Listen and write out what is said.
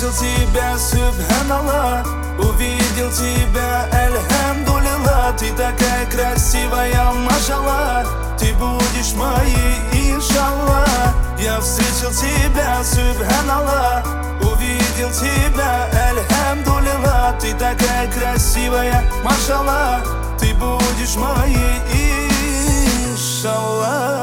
встретил тебя, субханаллах, увидел тебя, альхамдулилла. Ты такая красивая, машаллах, ты будешь моей, иншаллах. Я встретил тебя, субханаллах, увидел тебя, альхамдулилла. Ты такая красивая, машаллах, ты будешь моей, иншаллах.